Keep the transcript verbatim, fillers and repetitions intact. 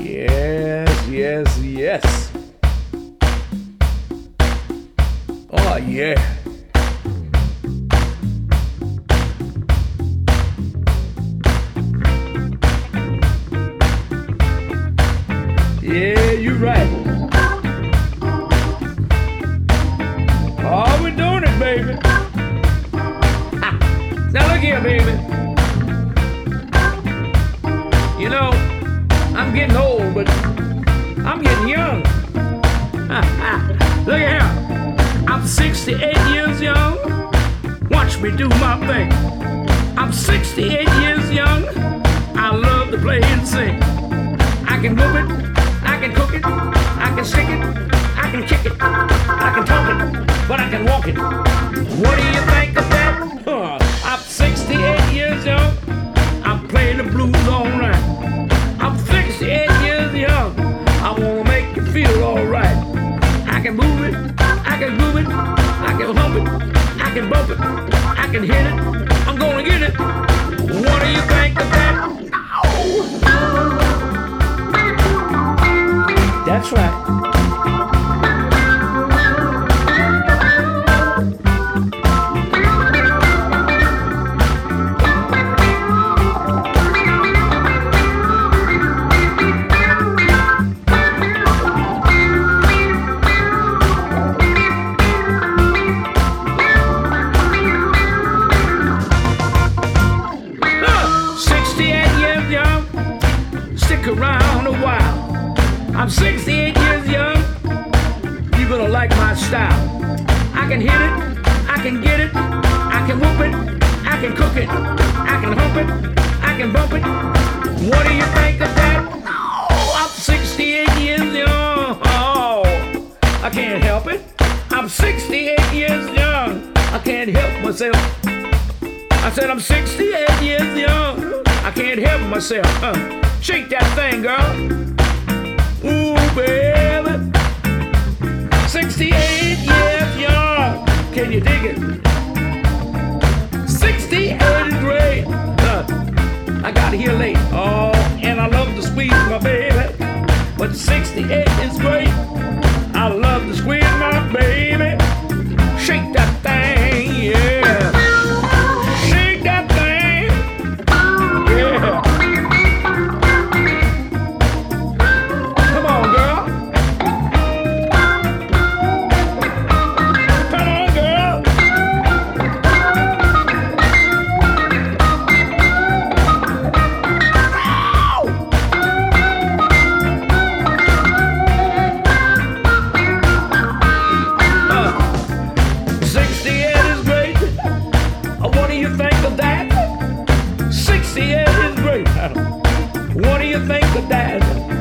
Yes, yes, yes. Oh, yeah. Yeah, you're right. Oh, we're doing it, baby. Ha. Now look here, baby. You know, I'm getting old, but I'm getting young. Look at here. I'm sixty-eight years young. Watch me do my thing. I'm sixty-eight years young. I love to play and sing. I can move it. I can cook it, I can stick it, I can kick it, I can talk it, but I can walk it. What do you think of that? Huh. I'm sixty-eight years young, I'm playing the blues all right. I'm sixty-eight years young, I wanna make you feel alright. I can move it, I can move it, I can hump it, I can bump it, I can hit it, I'm gonna get it. What do you think of that? That's right. sixty-eight years young, stick around a while. I'm sixty-eight years young, you're gonna like my style. I can hit it, I can get it, I can whoop it, I can cook it, I can hump it, I can bump it. What do you think of that? Oh, I'm sixty-eight years young, oh, I can't help it. I'm sixty-eight years young, I can't help myself. I said I'm sixty-eight years young, I can't help myself. Uh, shake that thing, girl. Ooh, baby, sixty-eight years young, can you dig it? sixty-eight is great, uh, I got here late, oh, and I love to squeeze my baby, but sixty-eight is great, I love to squeeze my baby, shake that thing, yeah, shake that thing, yeah. What do you think of that?